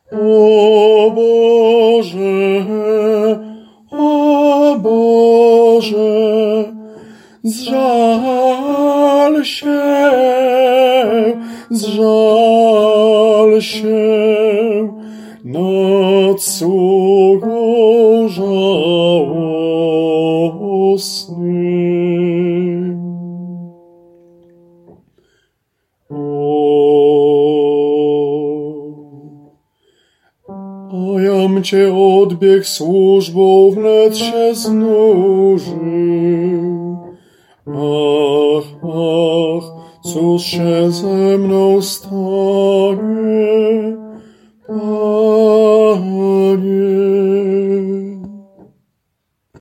O Boże, o Boże, zżal się nad sługą żałosnym. A jam cię odbiegł służbą, wnet się znużył. Ach, cóż się ze mną stanie?